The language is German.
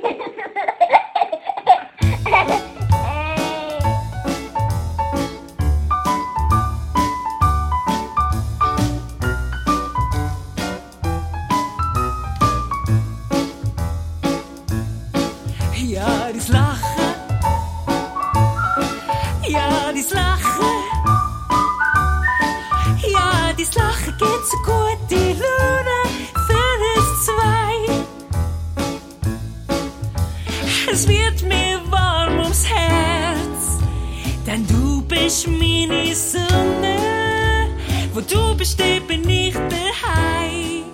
Ja, dies Lachen, ja, dies Lachen, ja, dies Lachen gibt so gute Laune für uns zwei. Es wird mir warm ums Herz, denn du bist meine Sonne. Wo du bist, bin ich daheim.